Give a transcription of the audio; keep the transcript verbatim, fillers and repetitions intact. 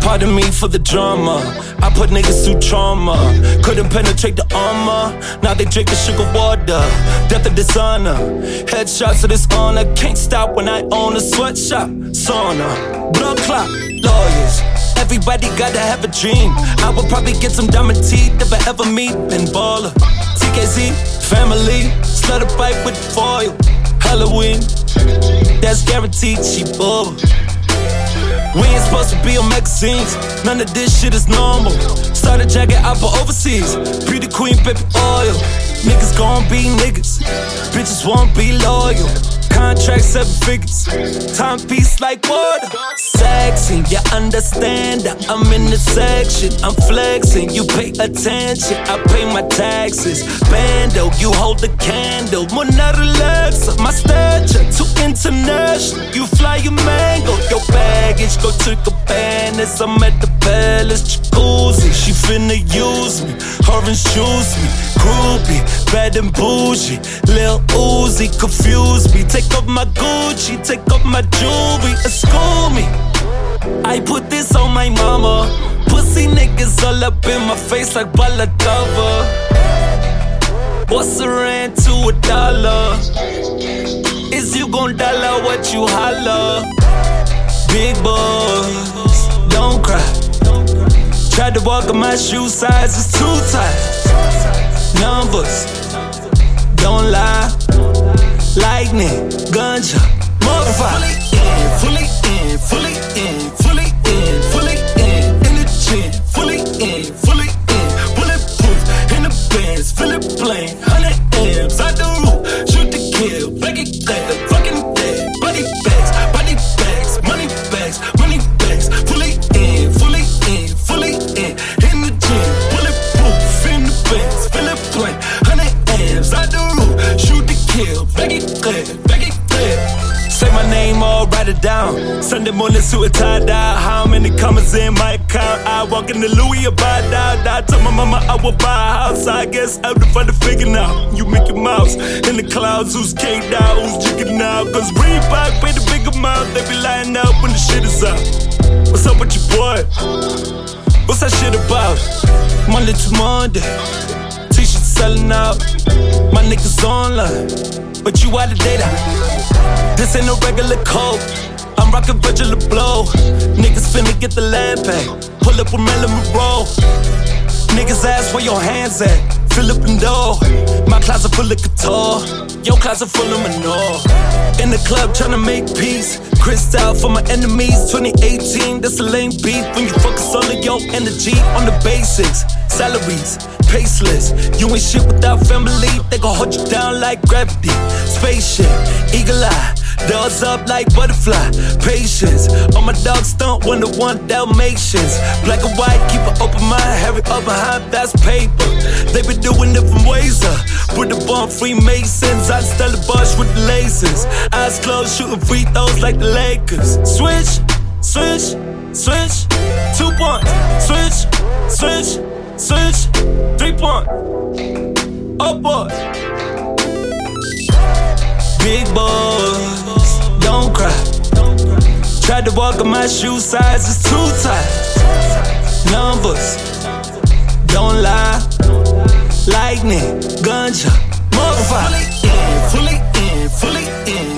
Pardon me for the drama. I put niggas through trauma. Couldn't penetrate the armor. Now they drinking sugar water. Death of dishonor. Headshots of this honor. Can't stop when I own a sweatshop. Sauna. Blood clot. Lawyers. Everybody gotta have a dream. I would probably get some diamond teeth if I ever meet Ben Baller. T K Z. Family. Slut a fight with foil. Halloween. That's guaranteed. She bubble. We ain't supposed to be on magazines. None of this shit is normal. Started jacket out for overseas. Be the queen, baby oil. Niggas gon' be niggas. Bitches won't be loyal. Contract seven figures. Timepiece like water. Sexy, you understand that I'm in the section. I'm flexing, you pay attention. I pay my taxes. Bando, you hold the candle. Mona relax, my stature too international. You fly your mango, your baggage go to Cabanas. I'm at the palace, jacuzzi. She finna use me, her and shoes me. Groupie, bad and bougie. Lil Uzi, confuse me. Take off my Gucci, take off my jewelry, and school me. I put this on my mama. Pussy niggas all up in my face like balaclava. What's a rand to a dollar? Is you gon' dollar what you holla? Big boys, don't cry. Tried to walk in my shoe size, it's too tight. Numbers, don't lie. Lightning, gunshot, motherfucker. Fully in, fully in, fully in, fully in, in the gym, fully in, fully in, bulletproof, in the bands, feel it plain, hundred amps, out the roof, shoot to kill, back it dead, fucking dead, body bags, body bags, money bags, money bags, fully in, fully in, fully in, in the gym, bulletproof, in the bands, feel it plain, hundred amps, out the roof, shoot to kill, back it dead, back it dead. Say my name all, write it down. Sunday morning suit and tie dye. How many commas in my account? I walk in the Louis or buy down. I told my mama I would buy a house. I guess I'm the fun to figure now. You make your mouse in the clouds. Who's caked out? Who's jigging now? Cause Reebok pay the big amount. They be lying up when the shit is out. What's up with your boy? What's that shit about? Monday to Monday. T-shirts selling out. My niggas online. But you out of data. This ain't no regular code. I'm rockin' Virgil Abloh. Niggas finna get the land back. Pull up with Marilyn Monroe. Niggas ask where your hands at. Philip and Doe. My closet full of couture. Your closet full of manure. In the club tryna make peace. Crystal for my enemies. twenty eighteen, that's a lame beat. When you focus all of your energy on the basics. Salaries, paceless. You ain't shit without family. They gon' hold you down like gravity. Spaceship, eagle eye. Dogs up like butterfly. Patience. All my dogs stunt one to one Dalmatians. Black and white, keep an open mind. Harry up behind, that's paper. They been doing different ways. Uh. Put the bomb Freemasons. I style the bush with the lasers. Eyes closed, shooting free throws like the Lakers. Switch, switch, switch. Two points. Switch, switch, switch. Three point. Oh boy. Big boys, don't cry. Tried to walk in my shoe size, it's too tight. Numbers, don't lie. Lightning, gunshot, motherfucker. Fully in, fully in, fully in.